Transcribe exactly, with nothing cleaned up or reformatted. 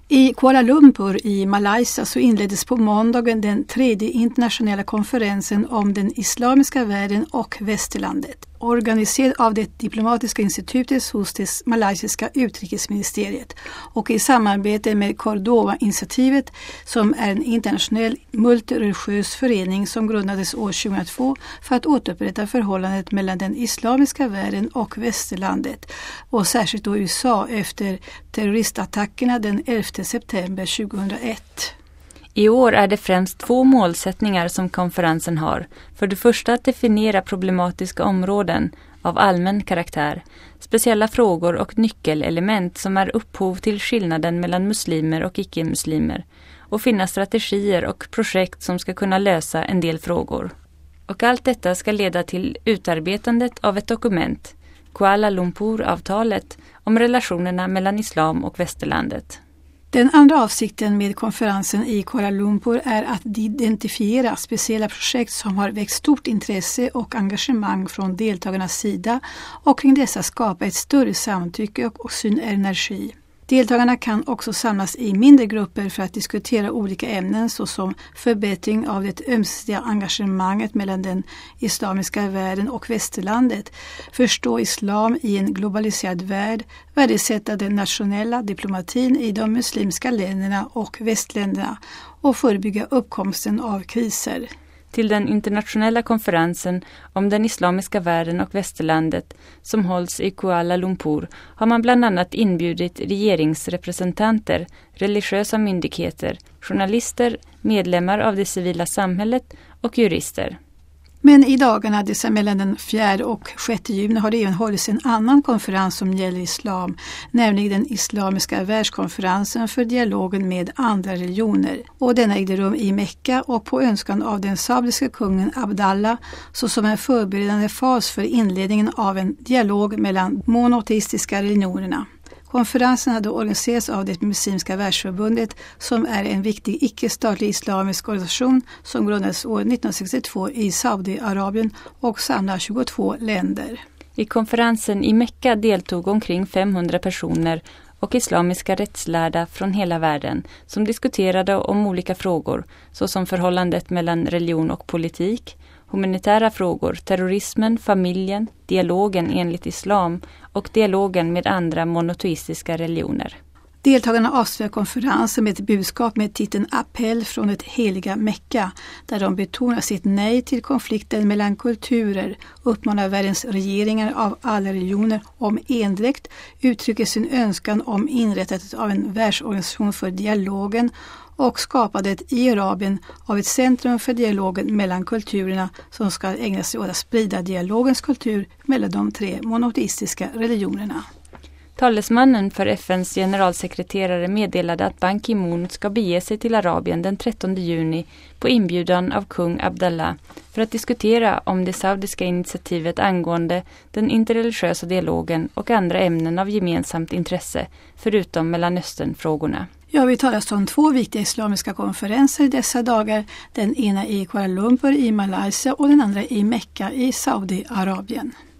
I Kuala Lumpur i Malaysia så inleddes på måndagen den tredje internationella konferensen om den islamiska världen och västerlandet, organiserad av det diplomatiska institutet hos det malaysiska utrikesministeriet och i samarbete med Cordova-initiativet som är en internationell multireligiös förening som grundades år tjugohundratvå för att återupprätta förhållandet mellan den islamiska världen och västerlandet och särskilt då U S A efter terroristattackerna den elfte september tjugohundraett. I år är det främst två målsättningar som konferensen har. För det första att definiera problematiska områden av allmän karaktär, speciella frågor och nyckelelement som är upphov till skillnaden mellan muslimer och icke-muslimer och finna strategier och projekt som ska kunna lösa en del frågor. Och allt detta ska leda till utarbetandet av ett dokument, Kuala Lumpur-avtalet, om relationerna mellan islam och västerlandet. Den andra avsikten med konferensen i Kuala Lumpur är att identifiera speciella projekt som har väckt stort intresse och engagemang från deltagarnas sida och kring dessa skapa ett större samtycke och synergi. Deltagarna kan också samlas i mindre grupper för att diskutera olika ämnen såsom förbättring av det ömsesidiga engagemanget mellan den islamiska världen och västerlandet, förstå islam i en globaliserad värld, värdesätta den nationella diplomatin i de muslimska länderna och västländerna och förebygga uppkomsten av kriser. Till den internationella konferensen om den islamiska världen och västerlandet som hålls i Kuala Lumpur har man bland annat inbjudit regeringsrepresentanter, religiösa myndigheter, journalister, medlemmar av det civila samhället och jurister. Men i dagarna dessa mellan den fjärde och sjätte juni har det även hållits en annan konferens som gäller islam, nämligen den islamiska världskonferensen för dialogen med andra religioner. Och denna ägde rum i Mekka och på önskan av den saudiska kungen Abdallah såsom en förberedande fas för inledningen av en dialog mellan monoteistiska religionerna. Konferensen hade organiserats av det muslimska världsförbundet som är en viktig icke-statlig islamisk organisation som grundades år nittonhundrasextiotvå i Saudiarabien och samlar tjugotvå länder. I konferensen i Mekka deltog omkring femhundra personer och islamiska rättslärda från hela världen som diskuterade om olika frågor såsom förhållandet mellan religion och politik, humanitära frågor, terrorismen, familjen, dialogen enligt islam och dialogen med andra monoteistiska religioner. Deltagarna avslöjar konferensen med ett budskap med titeln Appell från det heliga Mekka, där de betonar sitt nej till konflikten mellan kulturer, uppmanar världens regeringar av alla religioner om endräkt, uttrycker sin önskan om inrättandet av en världsorganisation för dialogen och skapandet i Arabien av ett centrum för dialogen mellan kulturerna som ska ägna sig åt att sprida dialogens kultur mellan de tre monoteistiska religionerna. Talesmannen för F N:s generalsekreterare meddelade att Ban Ki-moon ska bege sig till Arabien den trettonde juni på inbjudan av kung Abdallah för att diskutera om det saudiska initiativet angående den interreligiösa dialogen och andra ämnen av gemensamt intresse, förutom Mellanösternfrågorna. Ja, vi talar om två viktiga islamiska konferenser i dessa dagar. Den ena i Kuala Lumpur i Malaysia och den andra i Mekka i Saudiarabien.